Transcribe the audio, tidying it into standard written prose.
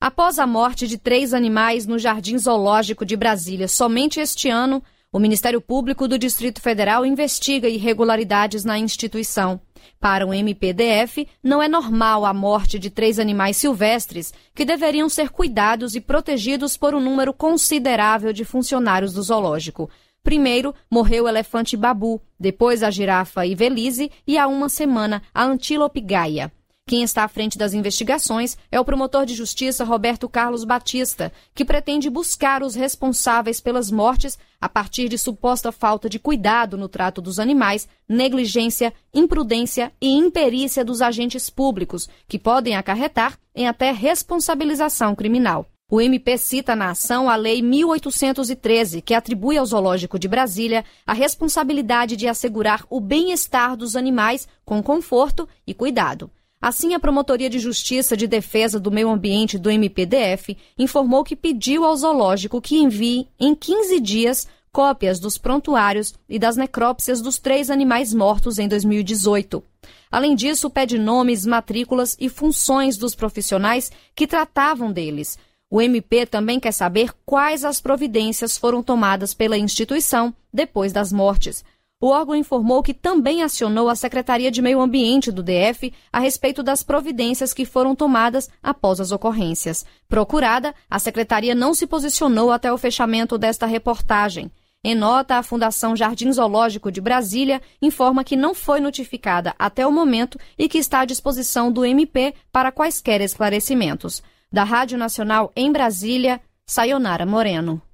Após a morte de 3 animais no Jardim Zoológico de Brasília somente este ano, o Ministério Público do Distrito Federal investiga irregularidades na instituição. Para o MPDF, não é normal a morte de 3 animais silvestres que deveriam ser cuidados e protegidos por um número considerável de funcionários do zoológico. Primeiro, morreu o elefante Babu, depois a girafa Ivelisse e há uma semana a antílope Gaia. Quem está à frente das investigações é o promotor de justiça Roberto Carlos Batista, que pretende buscar os responsáveis pelas mortes a partir de suposta falta de cuidado no trato dos animais, negligência, imprudência e imperícia dos agentes públicos, que podem acarretar em até responsabilização criminal. O MP cita na ação a Lei 1813, que atribui ao Zoológico de Brasília a responsabilidade de assegurar o bem-estar dos animais com conforto e cuidado. Assim, a Promotoria de Justiça de Defesa do Meio Ambiente do MPDF informou que pediu ao zoológico que envie, em 15 dias, cópias dos prontuários e das necrópsias dos 3 animais mortos em 2018. Além disso, pede nomes, matrículas e funções dos profissionais que tratavam deles. O MP também quer saber quais as providências foram tomadas pela instituição depois das mortes. O órgão informou que também acionou a Secretaria de Meio Ambiente do DF a respeito das providências que foram tomadas após as ocorrências. Procurada, a Secretaria não se posicionou até o fechamento desta reportagem. Em nota, a Fundação Jardim Zoológico de Brasília informa que não foi notificada até o momento e que está à disposição do MP para quaisquer esclarecimentos. Da Rádio Nacional em Brasília, Sayonara Moreno.